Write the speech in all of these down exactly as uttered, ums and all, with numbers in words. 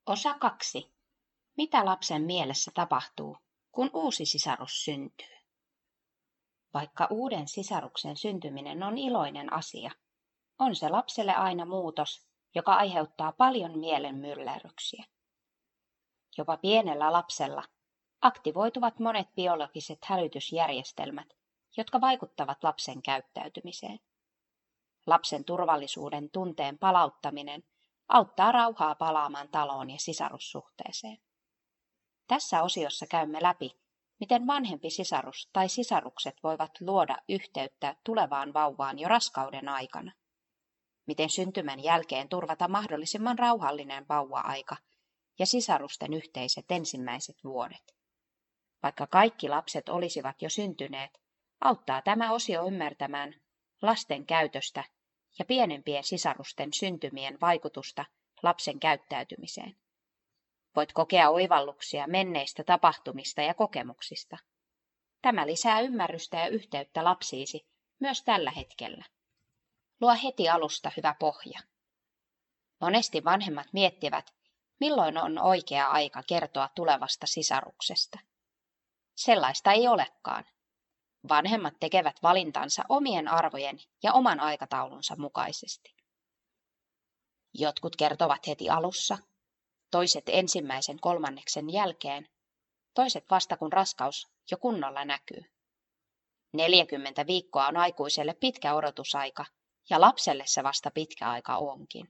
Osa kaksi. Mitä lapsen mielessä tapahtuu, kun uusi sisarus syntyy? Vaikka uuden sisaruksen syntyminen on iloinen asia, on se lapselle aina muutos, joka aiheuttaa paljon mielen myllerryksiä. Jopa pienellä lapsella aktivoituvat monet biologiset hälytysjärjestelmät, jotka vaikuttavat lapsen käyttäytymiseen. Lapsen turvallisuuden tunteen palauttaminen auttaa rauhaa palaamaan taloon ja sisarussuhteeseen. Tässä osiossa käymme läpi, miten vanhempi sisarus tai sisarukset voivat luoda yhteyttä tulevaan vauvaan jo raskauden aikana. Miten syntymän jälkeen turvata mahdollisimman rauhallinen vauva-aika ja sisarusten yhteiset ensimmäiset vuodet. Vaikka kaikki lapset olisivat jo syntyneet, auttaa tämä osio ymmärtämään lasten käytöstä ja pienempien sisarusten syntymien vaikutusta lapsen käyttäytymiseen. Voit kokea oivalluksia menneistä tapahtumista ja kokemuksista. Tämä lisää ymmärrystä ja yhteyttä lapsiisi myös tällä hetkellä. Luo heti alusta hyvä pohja. Monesti vanhemmat miettivät, milloin on oikea aika kertoa tulevasta sisaruksesta. Sellaista ei olekaan. Vanhemmat tekevät valintansa omien arvojen ja oman aikataulunsa mukaisesti. Jotkut kertovat heti alussa, toiset ensimmäisen kolmanneksen jälkeen, toiset vasta kun raskaus jo kunnolla näkyy. neljäkymmentä viikkoa on aikuiselle pitkä odotusaika, ja lapselle se vasta pitkä aika onkin.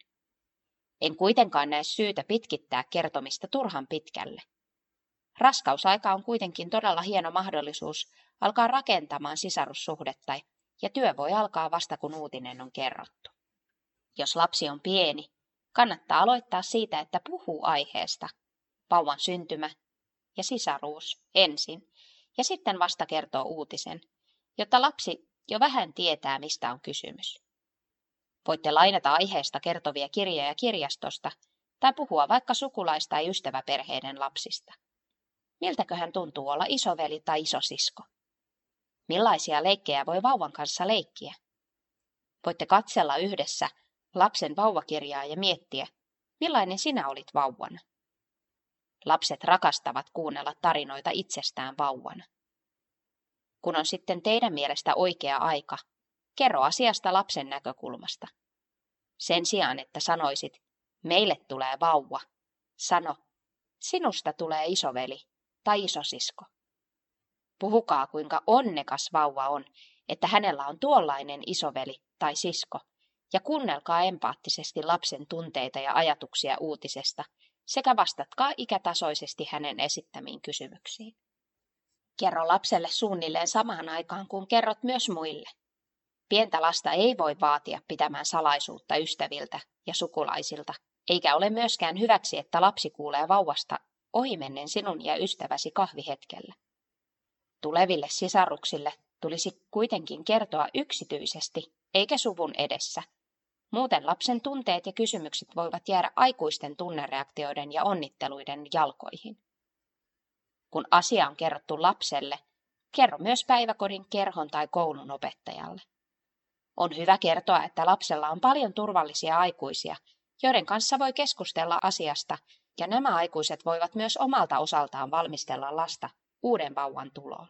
En kuitenkaan näe syytä pitkittää kertomista turhan pitkälle. Raskausaika on kuitenkin todella hieno mahdollisuus alkaa rakentamaan sisarussuhdetta, ja työ voi alkaa vasta kun uutinen on kerrottu. Jos lapsi on pieni, kannattaa aloittaa siitä, että puhuu aiheesta, vauvan syntymä ja sisaruus ensin, ja sitten vasta kertoo uutisen, jotta lapsi jo vähän tietää, mistä on kysymys. Voitte lainata aiheesta kertovia kirjoja kirjastosta tai puhua vaikka sukulais- tai ystäväperheiden lapsista. Miltäköhän tuntuu olla isoveli tai isosisko? Millaisia leikkejä voi vauvan kanssa leikkiä? Voitte katsella yhdessä lapsen vauvakirjaa ja miettiä, millainen sinä olit vauvana. Lapset rakastavat kuunnella tarinoita itsestään vauvana. Kun on sitten teidän mielestä oikea aika, kerro asiasta lapsen näkökulmasta. Sen sijaan, että sanoisit, meille tulee vauva, sano, sinusta tulee isoveli tai isosisko. Puhukaa, kuinka onnekas vauva on, että hänellä on tuollainen isoveli tai sisko, ja kuunnelkaa empaattisesti lapsen tunteita ja ajatuksia uutisesta, sekä vastatkaa ikätasoisesti hänen esittämiin kysymyksiin. Kerro lapselle suunnilleen samaan aikaan, kun kerrot myös muille. Pientä lasta ei voi vaatia pitämään salaisuutta ystäviltä ja sukulaisilta, eikä ole myöskään hyväksi, että lapsi kuulee vauvasta ohimennen sinun ja ystäväsi kahvihetkellä. Tuleville sisaruksille tulisi kuitenkin kertoa yksityisesti, eikä suvun edessä. Muuten lapsen tunteet ja kysymykset voivat jäädä aikuisten tunnereaktioiden ja onnitteluiden jalkoihin. Kun asia on kerrottu lapselle, kerro myös päiväkodin, kerhon tai koulun opettajalle. On hyvä kertoa, että lapsella on paljon turvallisia aikuisia, joiden kanssa voi keskustella asiasta, ja nämä aikuiset voivat myös omalta osaltaan valmistella lasta uuden vauvan tuloon.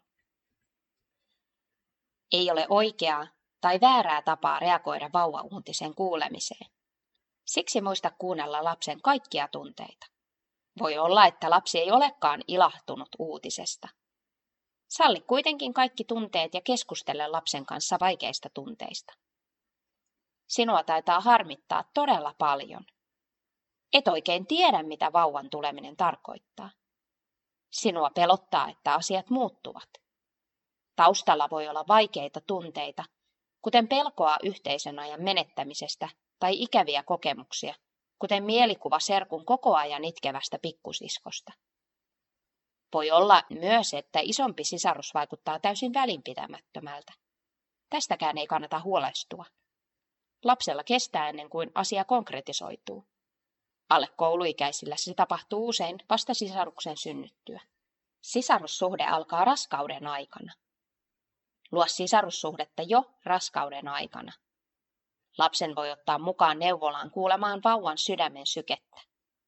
Ei ole oikeaa tai väärää tapaa reagoida vauvauutisen kuulemiseen. Siksi muista kuunnella lapsen kaikkia tunteita. Voi olla, että lapsi ei olekaan ilahtunut uutisesta. Salli kuitenkin kaikki tunteet ja keskustele lapsen kanssa vaikeista tunteista. Sinua taitaa harmittaa todella paljon. Et oikein tiedä, mitä vauvan tuleminen tarkoittaa. Sinua pelottaa, että asiat muuttuvat. Taustalla voi olla vaikeita tunteita, kuten pelkoa yhteisön ajan menettämisestä tai ikäviä kokemuksia, kuten mielikuva serkun koko ajan itkevästä pikkusiskosta. Voi olla myös, että isompi sisarus vaikuttaa täysin välinpitämättömältä. Tästäkään ei kannata huolestua. Lapsella kestää ennen kuin asia konkretisoituu. Alle kouluikäisillä se tapahtuu usein vasta sisaruksen synnyttyä. Sisarussuhde alkaa raskauden aikana. Luo sisarussuhdetta jo raskauden aikana. Lapsen voi ottaa mukaan neuvolaan kuulemaan vauvan sydämen sykettä.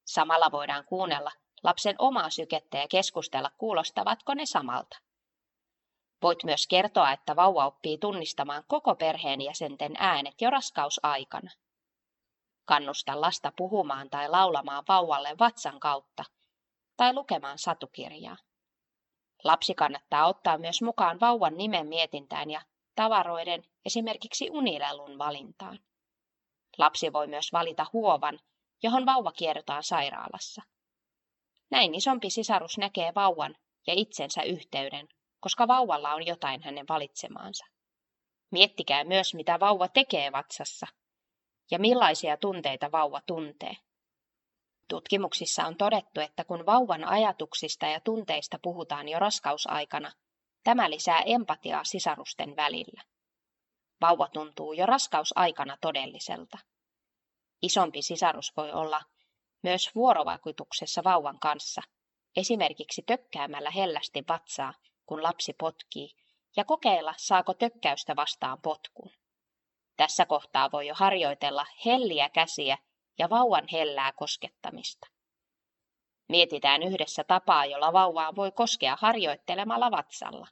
Samalla voidaan kuunnella lapsen omaa sykettä ja keskustella, kuulostavatko ne samalta. Voit myös kertoa, että vauva oppii tunnistamaan koko perheenjäsenten äänet jo raskausaikana. Kannusta lasta puhumaan tai laulamaan vauvalle vatsan kautta tai lukemaan satukirjaa. Lapsi kannattaa ottaa myös mukaan vauvan nimen mietintään ja tavaroiden, esimerkiksi unilelun valintaan. Lapsi voi myös valita huovan, johon vauva kierrotaan sairaalassa. Näin isompi sisarus näkee vauvan ja itsensä yhteyden, koska vauvalla on jotain hänen valitsemaansa. Miettikää myös, mitä vauva tekee vatsassa ja millaisia tunteita vauva tuntee. Tutkimuksissa on todettu, että kun vauvan ajatuksista ja tunteista puhutaan jo raskausaikana, tämä lisää empatiaa sisarusten välillä. Vauva tuntuu jo raskausaikana todelliselta. Isompi sisarus voi olla myös vuorovaikutuksessa vauvan kanssa, esimerkiksi tökkäämällä hellästi vatsaa, kun lapsi potkii, ja kokeilla, saako tökkäystä vastaan potkun. Tässä kohtaa voi jo harjoitella helliä käsiä ja vauvan hellää koskettamista. Mietitään yhdessä tapaa, jolla vauvaa voi koskea harjoittelemalla vatsalla.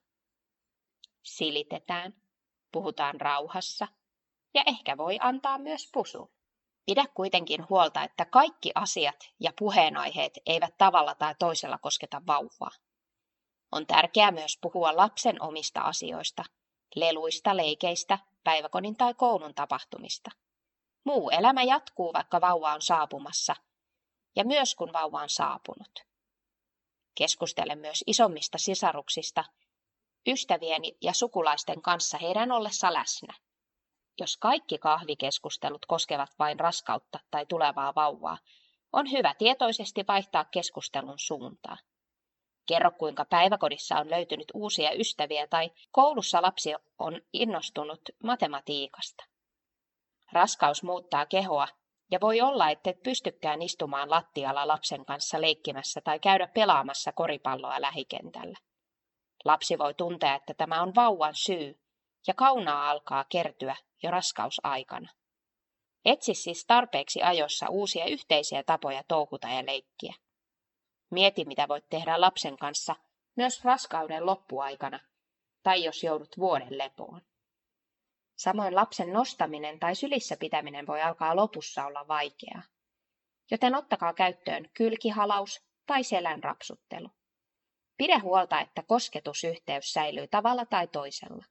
Silitetään, puhutaan rauhassa ja ehkä voi antaa myös pusun. Pidä kuitenkin huolta, että kaikki asiat ja puheenaiheet eivät tavalla tai toisella kosketa vauvaa. On tärkeää myös puhua lapsen omista asioista, leluista, leikeistä, päiväkodin tai koulun tapahtumista. Muu elämä jatkuu, vaikka vauva on saapumassa, ja myös kun vauva on saapunut. Keskustele myös isommista sisaruksista, ystävien ja sukulaisten kanssa heidän ollessa läsnä. Jos kaikki kahvikeskustelut koskevat vain raskautta tai tulevaa vauvaa, on hyvä tietoisesti vaihtaa keskustelun suuntaa. Kerro, kuinka päiväkodissa on löytynyt uusia ystäviä tai koulussa lapsi on innostunut matematiikasta. Raskaus muuttaa kehoa ja voi olla, ettet pystykään istumaan lattialla lapsen kanssa leikkimässä tai käydä pelaamassa koripalloa lähikentällä. Lapsi voi tuntea, että tämä on vauvan syy ja kaunaa alkaa kertyä jo raskausaikana. Etsi siis tarpeeksi ajoissa uusia yhteisiä tapoja touhuta ja leikkiä. Mieti, mitä voit tehdä lapsen kanssa myös raskauden loppuaikana tai jos joudut vuoden lepoon. Samoin lapsen nostaminen tai sylissä pitäminen voi alkaa lopussa olla vaikeaa, joten ottakaa käyttöön kylkihalaus tai selän rapsuttelu. Pidä huolta, että kosketusyhteys säilyy tavalla tai toisella.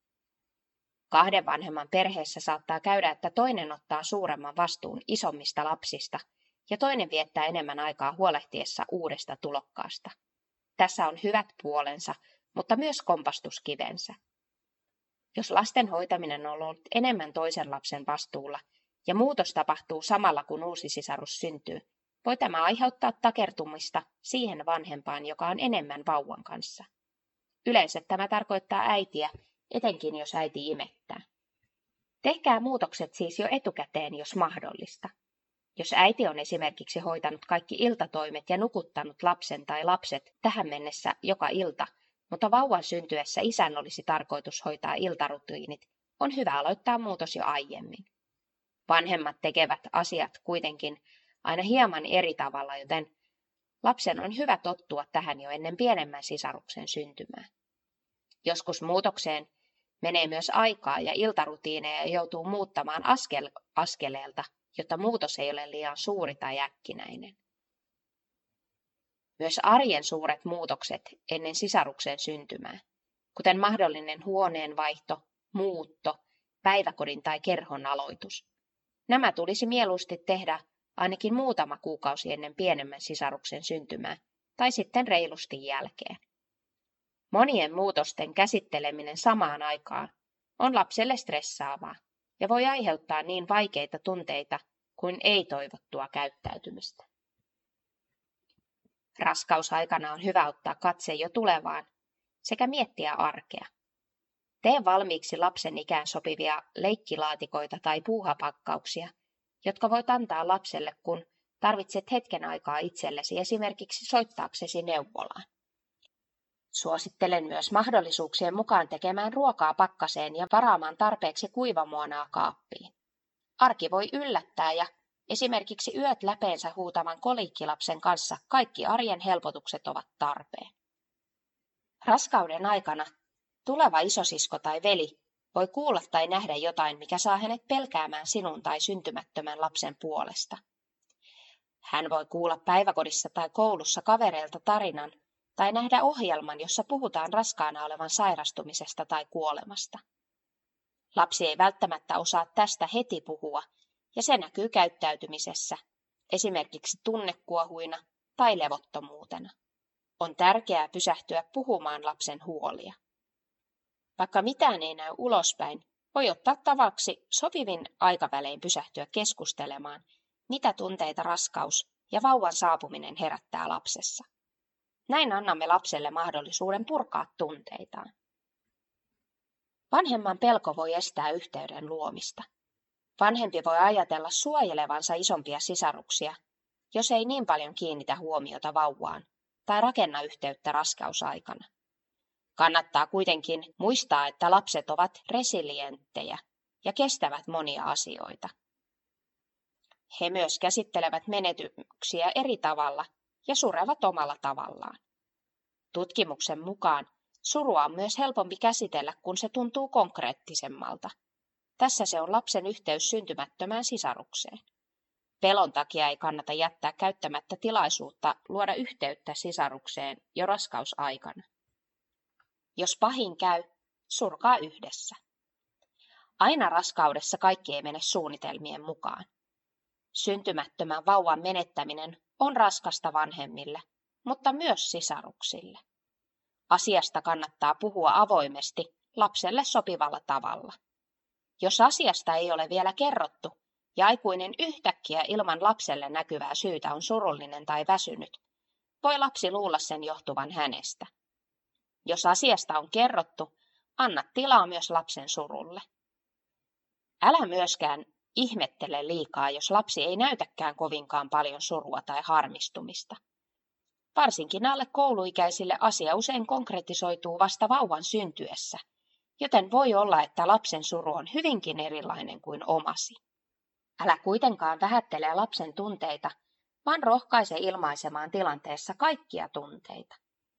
Kahden vanhemman perheessä saattaa käydä, että toinen ottaa suuremman vastuun isommista lapsista ja toinen viettää enemmän aikaa huolehtiessa uudesta tulokkaasta. Tässä on hyvät puolensa, mutta myös kompastuskivensä. Jos lasten hoitaminen on ollut enemmän toisen lapsen vastuulla ja muutos tapahtuu samalla kun uusi sisarus syntyy, voi tämä aiheuttaa takertumista siihen vanhempaan, joka on enemmän vauvan kanssa. Yleensä tämä tarkoittaa äitiä, etenkin jos äiti imettää. Tehkää muutokset siis jo etukäteen, jos mahdollista. Jos äiti on esimerkiksi hoitanut kaikki iltatoimet ja nukuttanut lapsen tai lapset tähän mennessä joka ilta, mutta vauvan syntyessä isän olisi tarkoitus hoitaa iltarutiinit, on hyvä aloittaa muutos jo aiemmin. Vanhemmat tekevät asiat kuitenkin aina hieman eri tavalla, joten lapsen on hyvä tottua tähän jo ennen pienemmän sisaruksen syntymää. Joskus muutokseen menee myös aikaa ja iltarutiineja joutuu muuttamaan askel askeleelta, jotta muutos ei ole liian suuri tai äkkinäinen. Myös arjen suuret muutokset ennen sisaruksen syntymää, kuten mahdollinen huoneenvaihto, muutto, päiväkodin tai kerhon aloitus. Nämä tulisi mieluusti tehdä ainakin muutama kuukausi ennen pienemmän sisaruksen syntymää tai sitten reilusti jälkeen. Monien muutosten käsitteleminen samaan aikaan on lapselle stressaavaa ja voi aiheuttaa niin vaikeita tunteita kuin ei-toivottua käyttäytymistä. Raskausaikana on hyvä ottaa katse jo tulevaan sekä miettiä arkea. Tee valmiiksi lapsen ikään sopivia leikkilaatikoita tai puuhapakkauksia, jotka voit antaa lapselle, kun tarvitset hetken aikaa itsellesi esimerkiksi soittaaksesi neuvolaan. Suosittelen myös mahdollisuuksien mukaan tekemään ruokaa pakkaseen ja varaamaan tarpeeksi kuivamuonaa kaappiin. Arki voi yllättää ja Esimerkiksi yöt läpeensä huutavan kolikkilapsen kanssa kaikki arjen helpotukset ovat tarpeen. Raskauden aikana tuleva isosisko tai veli voi kuulla tai nähdä jotain, mikä saa hänet pelkäämään sinun tai syntymättömän lapsen puolesta. Hän voi kuulla päiväkodissa tai koulussa kavereilta tarinan tai nähdä ohjelman, jossa puhutaan raskaana olevan sairastumisesta tai kuolemasta. Lapsi ei välttämättä osaa tästä heti puhua, ja se näkyy käyttäytymisessä, esimerkiksi tunnekuohuina tai levottomuutena. On tärkeää pysähtyä puhumaan lapsen huolia. Vaikka mitään ei näy ulospäin, voi ottaa tavaksi sopivin aikavälein pysähtyä keskustelemaan, mitä tunteita raskaus ja vauvan saapuminen herättää lapsessa. Näin annamme lapselle mahdollisuuden purkaa tunteitaan. Vanhemman pelko voi estää yhteyden luomista. Vanhempi voi ajatella suojelevansa isompia sisaruksia, jos ei niin paljon kiinnitä huomiota vauvaan tai rakenna yhteyttä raskausaikana. Kannattaa kuitenkin muistaa, että lapset ovat resilienttejä ja kestävät monia asioita. He myös käsittelevät menetyksiä eri tavalla ja surevat omalla tavallaan. Tutkimuksen mukaan surua on myös helpompi käsitellä, kun se tuntuu konkreettisemmalta. Tässä se on lapsen yhteys syntymättömään sisarukseen. Pelon takia ei kannata jättää käyttämättä tilaisuutta luoda yhteyttä sisarukseen jo raskausaikana. Jos pahin käy, surkaa yhdessä. Aina raskaudessa kaikki ei mene suunnitelmien mukaan. Syntymättömän vauvan menettäminen on raskasta vanhemmille, mutta myös sisaruksille. Asiasta kannattaa puhua avoimesti lapselle sopivalla tavalla. Jos asiasta ei ole vielä kerrottu ja aikuinen yhtäkkiä ilman lapselle näkyvää syytä on surullinen tai väsynyt, voi lapsi luulla sen johtuvan hänestä. Jos asiasta on kerrottu, anna tilaa myös lapsen surulle. Älä myöskään ihmettele liikaa, jos lapsi ei näytäkään kovinkaan paljon surua tai harmistumista. Varsinkin alle kouluikäisille asia usein konkretisoituu vasta vauvan syntyessä, joten voi olla, että lapsen suru on hyvinkin erilainen kuin omasi. Älä kuitenkaan vähättele lapsen tunteita, vaan rohkaise ilmaisemaan tilanteessa kaikkia tunteita.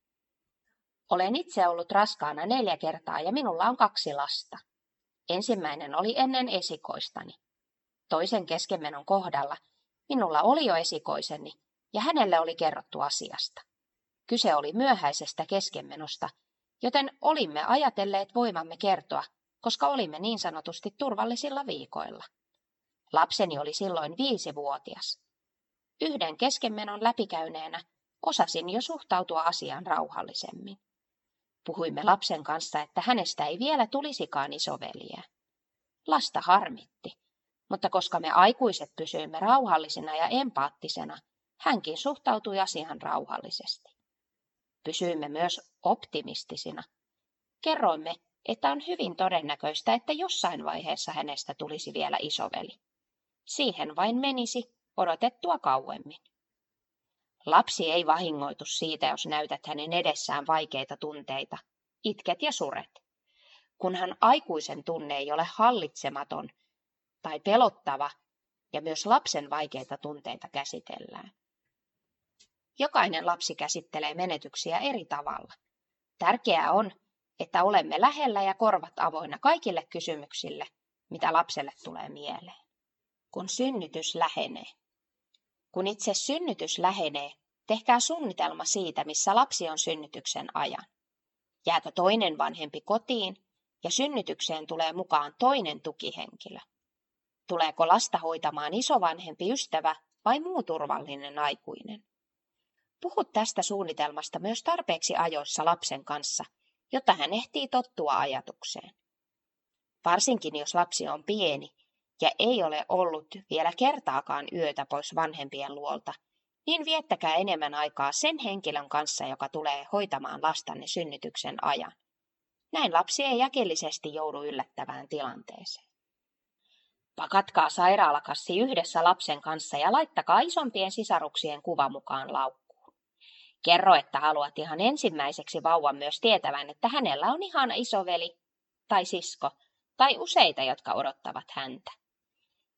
Olen itse ollut raskaana neljä kertaa ja minulla on kaksi lasta. Ensimmäinen oli ennen esikoistani. Toisen keskenmenon kohdalla minulla oli jo esikoiseni ja hänelle oli kerrottu asiasta. Kyse oli myöhäisestä keskenmenosta, joten olimme ajatelleet voimamme kertoa, koska olimme niin sanotusti turvallisilla viikoilla. Lapseni oli silloin viisivuotias. Yhden keskenmenon läpikäyneenä osasin jo suhtautua asiaan rauhallisemmin. Puhuimme lapsen kanssa, että hänestä ei vielä tulisikaan isoveliä. Lasta harmitti, mutta koska me aikuiset pysyimme rauhallisina ja empaattisena, hänkin suhtautui asiaan rauhallisesti. Pysyimme myös optimistisina. Kerroimme, että on hyvin todennäköistä, että jossain vaiheessa hänestä tulisi vielä isoveli. Siihen vain menisi odotettua kauemmin. Lapsi ei vahingoitu siitä, jos näytät hänen edessään vaikeita tunteita, itket ja suret. Kunhan aikuisen tunne ei ole hallitsematon tai pelottava, ja myös lapsen vaikeita tunteita käsitellään. Jokainen lapsi käsittelee menetyksiä eri tavalla. Tärkeää on, että olemme lähellä ja korvat avoinna kaikille kysymyksille, mitä lapselle tulee mieleen. Kun synnytys lähenee. Kun itse synnytys lähenee, tehkää suunnitelma siitä, missä lapsi on synnytyksen ajan. Jääkö toinen vanhempi kotiin ja synnytykseen tulee mukaan toinen tukihenkilö? Tuleeko lasta hoitamaan isovanhempi ystävä vai muu turvallinen aikuinen? Puhu tästä suunnitelmasta myös tarpeeksi ajoissa lapsen kanssa, jotta hän ehtii tottua ajatukseen. Varsinkin jos lapsi on pieni ja ei ole ollut vielä kertaakaan yötä pois vanhempien luolta, niin viettäkää enemmän aikaa sen henkilön kanssa, joka tulee hoitamaan lastanne synnytyksen ajan. Näin lapsi ei äkillisesti joudu yllättävään tilanteeseen. Pakatkaa sairaalakassi yhdessä lapsen kanssa ja laittakaa isompien sisaruksien kuva mukaan laukkuun. Kerro, että haluat ihan ensimmäiseksi vauvan myös tietävän, että hänellä on ihana isoveli tai sisko tai useita, jotka odottavat häntä.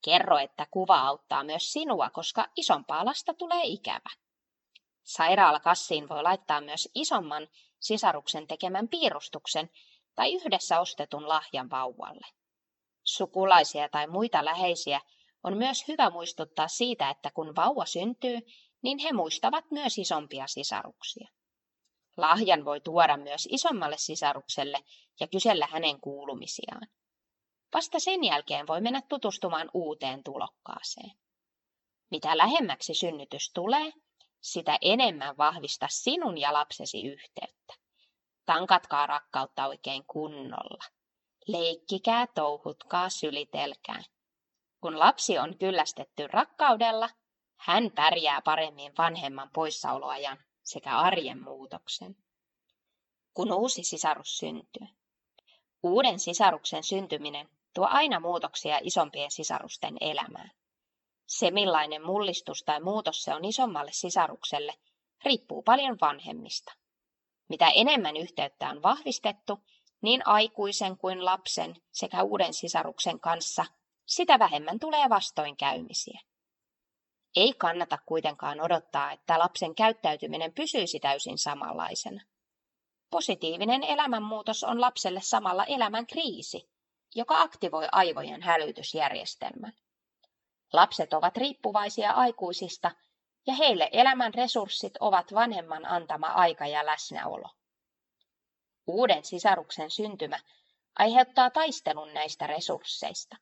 Kerro, että kuva auttaa myös sinua, koska isompaa lasta tulee ikävä. Sairaalakassiin voi laittaa myös isomman sisaruksen tekemän piirustuksen tai yhdessä ostetun lahjan vauvalle. Sukulaisia tai muita läheisiä on myös hyvä muistuttaa siitä, että kun vauva syntyy, niin he muistavat myös isompia sisaruksia. Lahjan voi tuoda myös isommalle sisarukselle ja kysellä hänen kuulumisiaan. Vasta sen jälkeen voi mennä tutustumaan uuteen tulokkaaseen. Mitä lähemmäksi synnytys tulee, sitä enemmän vahvista sinun ja lapsesi yhteyttä. Tankatkaa rakkautta oikein kunnolla. Leikkikää, touhutkaa, sylitelkää. Kun lapsi on kyllästetty rakkaudella, hän pärjää paremmin vanhemman poissaoloajan sekä arjen muutoksen. Kun uusi sisarus syntyy. Uuden sisaruksen syntyminen tuo aina muutoksia isompien sisarusten elämään. Se, millainen mullistus tai muutos se on isommalle sisarukselle, riippuu paljon vanhemmista. Mitä enemmän yhteyttä on vahvistettu, niin aikuisen kuin lapsen sekä uuden sisaruksen kanssa, sitä vähemmän tulee vastoinkäymisiä. Ei kannata kuitenkaan odottaa, että lapsen käyttäytyminen pysyisi täysin samanlaisena. Positiivinen elämänmuutos on lapselle samalla elämän kriisi, joka aktivoi aivojen hälytysjärjestelmän. Lapset ovat riippuvaisia aikuisista ja heille elämän resurssit ovat vanhemman antama aika ja läsnäolo. Uuden sisaruksen syntymä aiheuttaa taistelun näistä resursseista.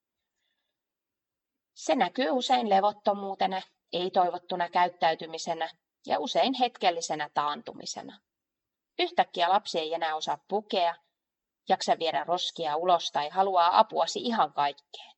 Se näkyy usein levottomuutena, ei-toivottuna käyttäytymisenä ja usein hetkellisenä taantumisena. Yhtäkkiä lapsi ei enää osaa pukea, jaksa viedä roskia ulos tai haluaa apuasi ihan kaikkeen.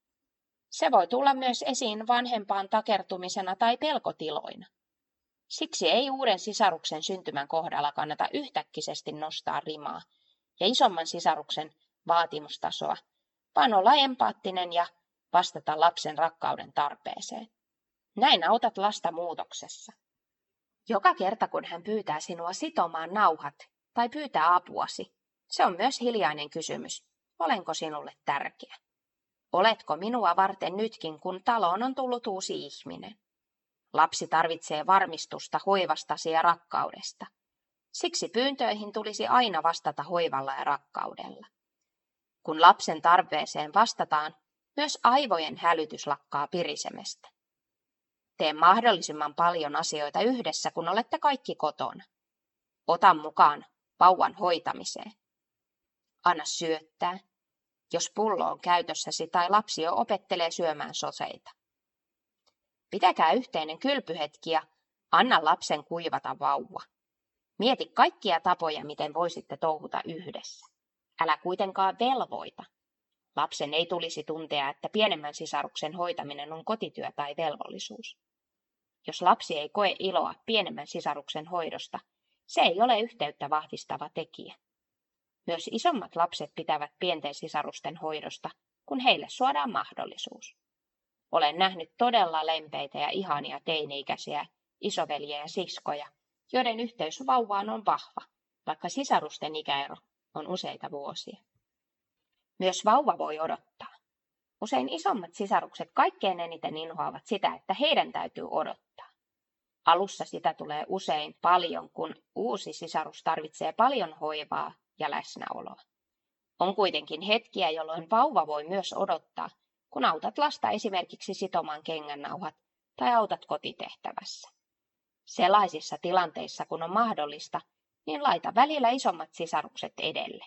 Se voi tulla myös esiin vanhempaan takertumisena tai pelkotiloina. Siksi ei uuden sisaruksen syntymän kohdalla kannata yhtäkkisesti nostaa rimaa ja isomman sisaruksen vaatimustasoa, vaan olla empaattinen ja vastata lapsen rakkauden tarpeeseen. Näin autat lasta muutoksessa. Joka kerta kun hän pyytää sinua sitomaan nauhat tai pyytää apuasi, se on myös hiljainen kysymys. Olenko sinulle tärkeä? Oletko minua varten nytkin, kun taloon on tullut uusi ihminen? Lapsi tarvitsee varmistusta hoivastasi ja rakkaudesta. Siksi pyyntöihin tulisi aina vastata hoivalla ja rakkaudella. Kun lapsen tarpeeseen vastataan, myös aivojen hälytys lakkaa pirisemästä. Tee mahdollisimman paljon asioita yhdessä, kun olette kaikki kotona. Ota mukaan vauvan hoitamiseen. Anna syöttää, jos pullo on käytössäsi tai lapsi jo opettelee syömään soseita. Pitäkää yhteinen kylpyhetki ja anna lapsen kuivata vauva. Mieti kaikkia tapoja, miten voisitte touhuta yhdessä. Älä kuitenkaan velvoita. Lapsen ei tulisi tuntea, että pienemmän sisaruksen hoitaminen on kotityö tai velvollisuus. Jos lapsi ei koe iloa pienemmän sisaruksen hoidosta, se ei ole yhteyttä vahvistava tekijä. Myös isommat lapset pitävät pienten sisarusten hoidosta, kun heille suodaan mahdollisuus. Olen nähnyt todella lempeitä ja ihania teini-ikäisiä isoveljiä ja siskoja, joiden yhteys vauvaan on vahva, vaikka sisarusten ikäero on useita vuosia. Myös vauva voi odottaa. Usein isommat sisarukset kaikkein eniten inhoavat sitä, että heidän täytyy odottaa. Alussa sitä tulee usein paljon, kun uusi sisarus tarvitsee paljon hoivaa ja läsnäoloa. On kuitenkin hetkiä, jolloin vauva voi myös odottaa, kun autat lasta esimerkiksi sitomaan kengännauhat tai autat kotitehtävässä. Sellaisissa tilanteissa, kun on mahdollista, niin laita välillä isommat sisarukset edelle.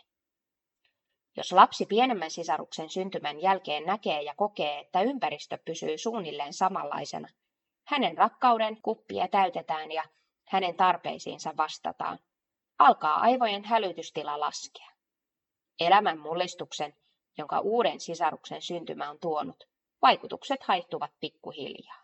Jos lapsi pienemmän sisaruksen syntymän jälkeen näkee ja kokee, että ympäristö pysyy suunnilleen samanlaisena, hänen rakkauden kuppia täytetään ja hänen tarpeisiinsa vastataan, alkaa aivojen hälytystila laskea. Elämän mullistuksen, jonka uuden sisaruksen syntymä on tuonut, vaikutukset haihtuvat pikkuhiljaa.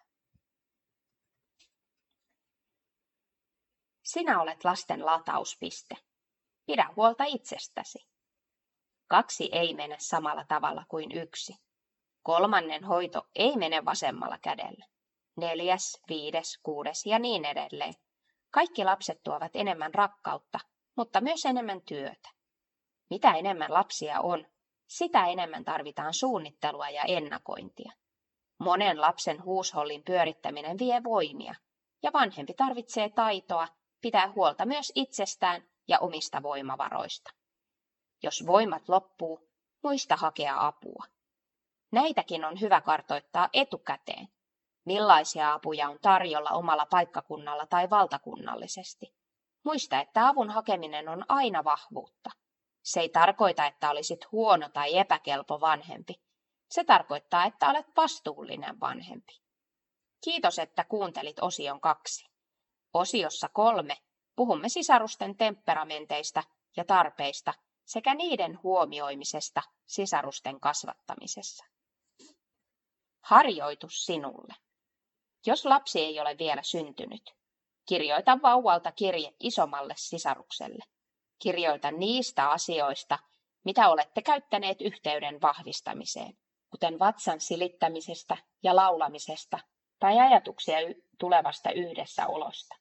Sinä olet lasten latauspiste. Pidä huolta itsestäsi. Kaksi ei mene samalla tavalla kuin yksi. Kolmannen hoito ei mene vasemmalla kädellä. Neljäs, viides, kuudes ja niin edelleen. Kaikki lapset tuovat enemmän rakkautta, mutta myös enemmän työtä. Mitä enemmän lapsia on, sitä enemmän tarvitaan suunnittelua ja ennakointia. Monen lapsen huushollin pyörittäminen vie voimia, ja vanhempi tarvitsee taitoa pitää huolta myös itsestään ja omista voimavaroista. Jos voimat loppuu, muista hakea apua. Näitäkin on hyvä kartoittaa etukäteen. Millaisia apuja on tarjolla omalla paikkakunnalla tai valtakunnallisesti? Muista, että avun hakeminen on aina vahvuutta. Se ei tarkoita, että olisit huono tai epäkelpo vanhempi. Se tarkoittaa, että olet vastuullinen vanhempi. Kiitos, että kuuntelit osion kaksi. Osiossa kolme puhumme sisarusten temperamenteista ja tarpeista sekä niiden huomioimisesta sisarusten kasvattamisessa. Harjoitus sinulle. Jos lapsi ei ole vielä syntynyt, kirjoita vauvalta kirje isommalle sisarukselle. Kirjoita niistä asioista, mitä olette käyttäneet yhteyden vahvistamiseen, kuten vatsan silittämisestä ja laulamisesta tai ajatuksia tulevasta yhdessäolosta.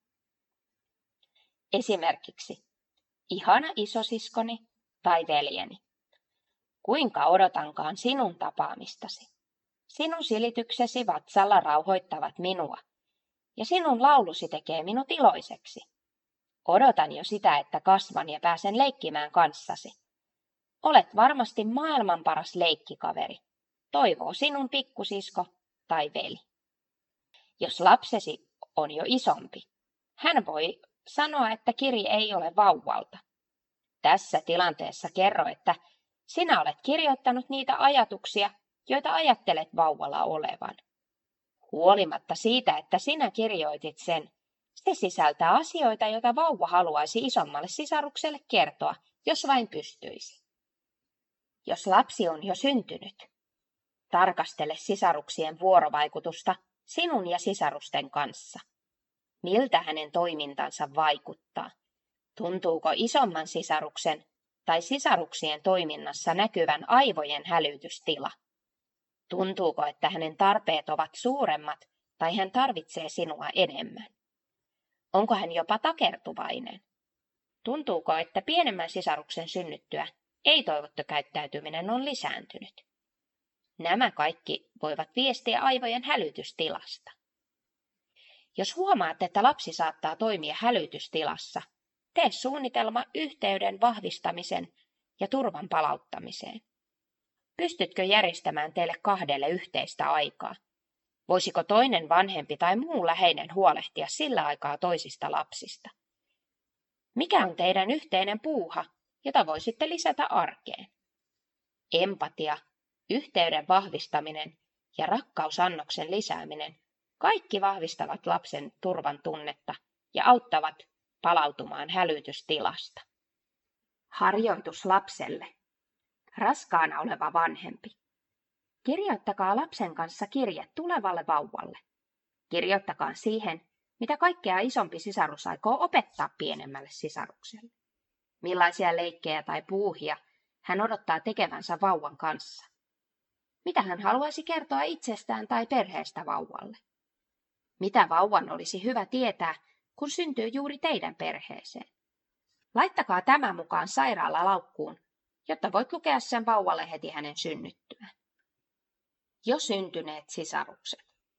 Esimerkiksi, ihana isosiskoni tai veljeni, kuinka odotankaan sinun tapaamistasi. Sinun silityksesi vatsalla rauhoittavat minua, ja sinun laulusi tekee minut iloiseksi. Odotan jo sitä, että kasvan ja pääsen leikkimään kanssasi. Olet varmasti maailman paras leikkikaveri, toivoo sinun pikkusisko tai veli. Jos lapsesi on jo isompi, hän voi sanoa, että kirje ei ole vauvalta. Tässä tilanteessa kerro, että sinä olet kirjoittanut niitä ajatuksia, joita ajattelet vauvalla olevan. Huolimatta siitä, että sinä kirjoitit sen, se sisältää asioita, joita vauva haluaisi isommalle sisarukselle kertoa, jos vain pystyisi. Jos lapsi on jo syntynyt, tarkastele sisaruksien vuorovaikutusta sinun ja sisarusten kanssa. Miltä hänen toimintansa vaikuttaa? Tuntuuko isomman sisaruksen tai sisaruksien toiminnassa näkyvän aivojen hälytystila? Tuntuuko, että hänen tarpeet ovat suuremmat tai hän tarvitsee sinua enemmän? Onko hän jopa takertuvainen? Tuntuuko, että pienemmän sisaruksen synnyttyä ei-toivottu käyttäytyminen on lisääntynyt? Nämä kaikki voivat viestiä aivojen hälytystilasta. Jos huomaat, että lapsi saattaa toimia hälytystilassa, tee suunnitelma yhteyden vahvistamisen ja turvan palauttamiseen. Pystytkö järjestämään teille kahdelle yhteistä aikaa? Voisiko toinen vanhempi tai muu läheinen huolehtia sillä aikaa toisista lapsista? Mikä on teidän yhteinen puuha, jota voisitte lisätä arkeen? Empatia, yhteyden vahvistaminen ja rakkausannoksen lisääminen kaikki vahvistavat lapsen turvan tunnetta ja auttavat palautumaan hälytystilasta. Harjoitus lapselle. Raskaana oleva vanhempi. Kirjoittakaa lapsen kanssa kirje tulevalle vauvalle. Kirjoittakaa siihen, mitä kaikkea isompi sisarus aikoo opettaa pienemmälle sisarukselle. Millaisia leikkejä tai puuhia hän odottaa tekevänsä vauvan kanssa. Mitä hän haluaisi kertoa itsestään tai perheestä vauvalle. Mitä vauvan olisi hyvä tietää, kun syntyy juuri teidän perheeseen. Laittakaa tämä mukaan sairaalalaukkuun, jotta voit lukea sen vauvalle heti hänen synnyttyään. Jo syntyneet sisarukset.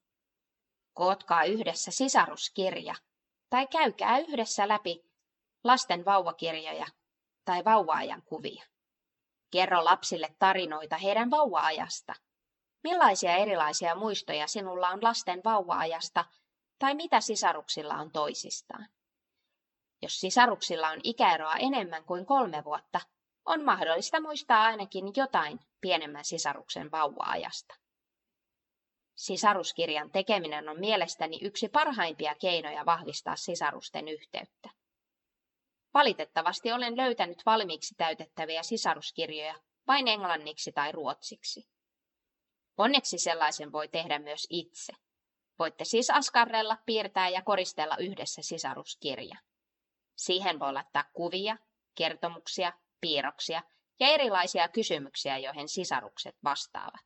Kootkaa yhdessä sisaruskirja tai käykää yhdessä läpi lasten vauvakirjoja tai vauva-ajan kuvia. Kerro lapsille tarinoita heidän vauva-ajasta. Millaisia erilaisia muistoja sinulla on lasten vauva-ajasta tai mitä sisaruksilla on toisistaan? Jos sisaruksilla on ikäeroa enemmän kuin kolme vuotta, on mahdollista muistaa ainakin jotain pienemmän sisaruksen vauva-ajasta. Sisaruskirjan tekeminen on mielestäni yksi parhaimpia keinoja vahvistaa sisarusten yhteyttä. Valitettavasti olen löytänyt valmiiksi täytettäviä sisaruskirjoja vain englanniksi tai ruotsiksi. Onneksi sellaisen voi tehdä myös itse. Voitte siis askarrella, piirtää ja koristella yhdessä sisaruskirjan. Siihen voi laittaa kuvia, kertomuksia, piirroksia ja erilaisia kysymyksiä, joihin sisarukset vastaavat.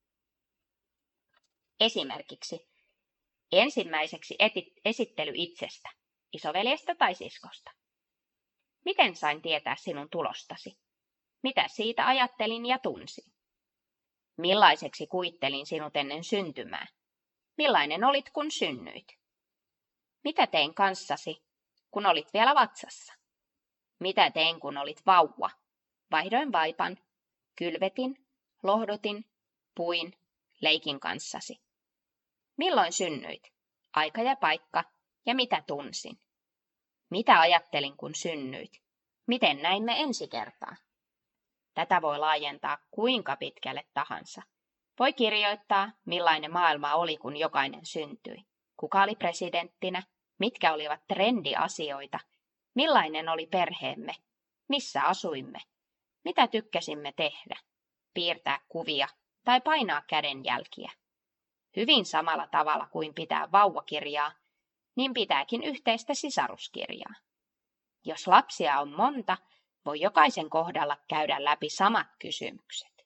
Esimerkiksi ensimmäiseksi eti- esittely itsestä, isoveljestä tai siskosta. Miten sain tietää sinun tulostasi? Mitä siitä ajattelin ja tunsin? Millaiseksi kuvittelin sinut ennen syntymää? Millainen olit, kun synnyit? Mitä tein kanssasi, kun olit vielä vatsassa? Mitä tein, kun olit vauva? Vaihdoin vaipan, kylvetin, lohdutin, puin, leikin kanssasi. Milloin synnyit? Aika ja paikka ja mitä tunsin? Mitä ajattelin, kun synnyit? Miten näimme ensi kertaa? Tätä voi laajentaa kuinka pitkälle tahansa. Voi kirjoittaa, millainen maailma oli, kun jokainen syntyi. Kuka oli presidenttinä? Mitkä olivat trendiasioita? Millainen oli perheemme? Missä asuimme? Mitä tykkäsimme tehdä? Piirtää kuvia tai painaa kädenjälkiä. Hyvin samalla tavalla kuin pitää vauvakirjaa, niin pitääkin yhteistä sisaruskirjaa. Jos lapsia on monta, voi jokaisen kohdalla käydä läpi samat kysymykset.